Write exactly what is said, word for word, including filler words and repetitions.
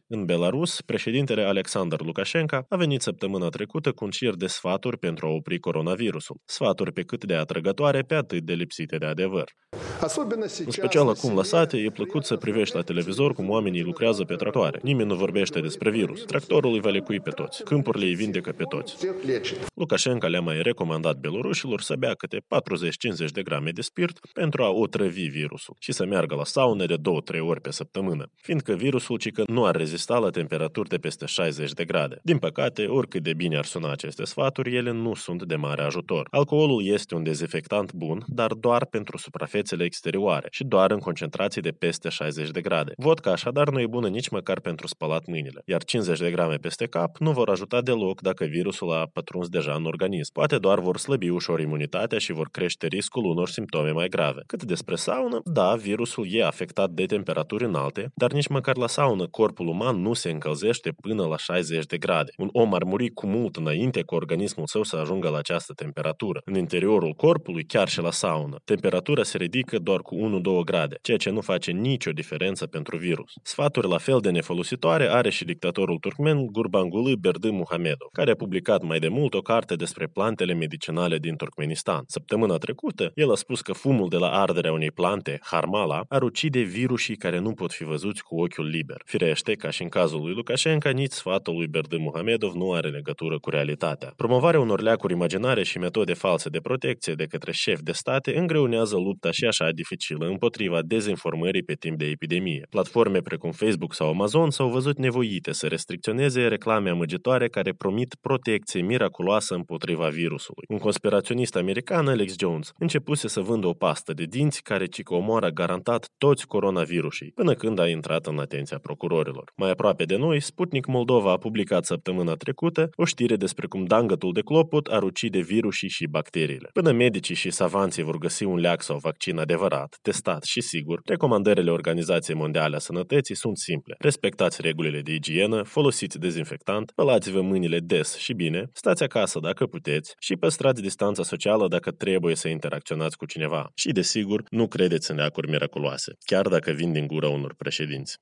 În Belarus, președintele Alexander Lukashenko a venit săptămâna trecută cu un șir de sfaturi pentru a opri coronavirusul. Sfaturi pe cât de atrăgătoare, pe atât de lipsite de adevăr. În special acum la sate, e plăcut să privești la televizor cum oamenii lucrează pe tractoare. Nimeni nu vorbește despre virus. Tractorul îi va lecui pe toți. Câmpurile îi vindecă pe toți. Lukashenko le-a mai recomandat belorușilor să bea câte patruzeci cincizeci de grame de spirit pentru a otrăvi virusul și să meargă la saună de două trei ori pe săptămână, fiindcă virusul cică nu ar rezista la temperaturi de peste șaizeci de grade. Din păcate, oricât de bine ar suna aceste sfaturi, ele nu sunt de mare ajutor. Alcoolul este un dezinfectant bun, dar doar pentru suprafețele exterioare și doar în concentrații de peste șaizeci de grade. Vodka așadar nu e bună nici măcar pentru spălat mâinile, iar cincizeci de grame peste cap nu vor ajuta deloc dacă virusul a pătruns deja în organism. Poate doar vor slăbi ușor imunitatea și vor crește riscul unor simptome mai grave. Cât despre saună, da, virusul e afectat de temperaturi înalte, dar nici măcar la saună corpul uman nu se încălzește până la șaizeci de grade. Un om ar muri cu mult înainte ca organismul său să ajungă la această temperatură. În interiorul corpului, chiar și la saună, temperatura se ridică doar cu unu doi grade, ceea ce nu face nicio diferență pentru virus. Sfaturi la fel de nefolositoare are și dictatorul turkmen Gurbanguly Berdimuhamedov, care a publicat mai de mult o carte despre plantele medicinale din Turkmenistan. Săptămâna trecută, el a spus că fumul de la arderea unei plante, harmala, ar ucide virusii care nu pot fi văzuți cu ochiul liber. Firește, ca și în cazul lui Lukashenko, nici sfatul lui Berdimuhamedov nu are legătură cu realitatea. Promovarea unor leacuri imaginare și metode false de protecție de către șefi de state îngreunează lupta și așa dificilă împotriva dezinformării pe timp de epidemie. Platforme precum Facebook sau Amazon s-au văzut nevoite să restricționeze reclame amăgitoare care promit protecție miraculoasă împotriva virusului. Un conspiraționist american, Alex Jones, începuse să vândă o pastă de dinți care cică omoară garantat toți coronavirusii, până când a intrat în atenția procurorilor. Mai aproape de noi, Sputnik Moldova a publicat săptămâna trecută o știre despre cum dangătul de clopot ar ucide virusii și bacteriile. Până medicii și savanții vor găsi un leac sau vaccin adevărat, testat și sigur, recomandările Organizației Mondiale a Sănătății sunt simple. Respectați regulile de igienă, folosiți dezinfectant, spălați-vă mâinile des și bine, stați acasă dacă puteți și păstrați distanța socială dacă trebuie să interacționați cu cineva. Și, desigur, nu credeți în leacuri miraculoase, chiar dacă vin din gura unor președinți.